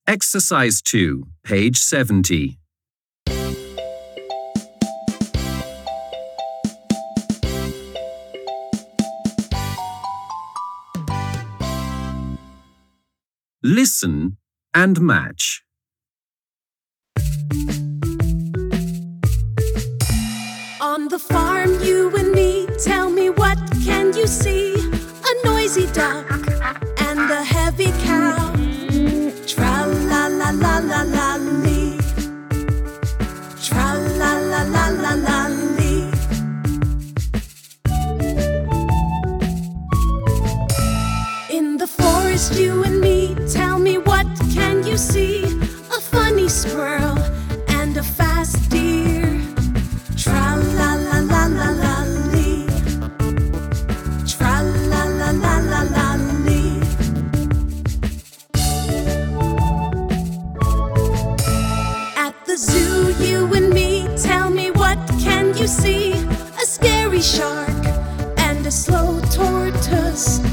Exercise 2, page 70. Listen and match. On the farm, you and me, tell me what can you see? A noisy duck and a heavy cow. Tra-la-la-la-la-la-lee. Tra-la-la-la-la-la-lee. In the forest, you and me, tell me what can you see? A funny squirrel and a fast deer. Tra-la-la-la-la-la-lee. Tra-la-la-la-la-la-lee. At the zoo, you and me, tell me what can you see? A scary shark and a slow tortoise.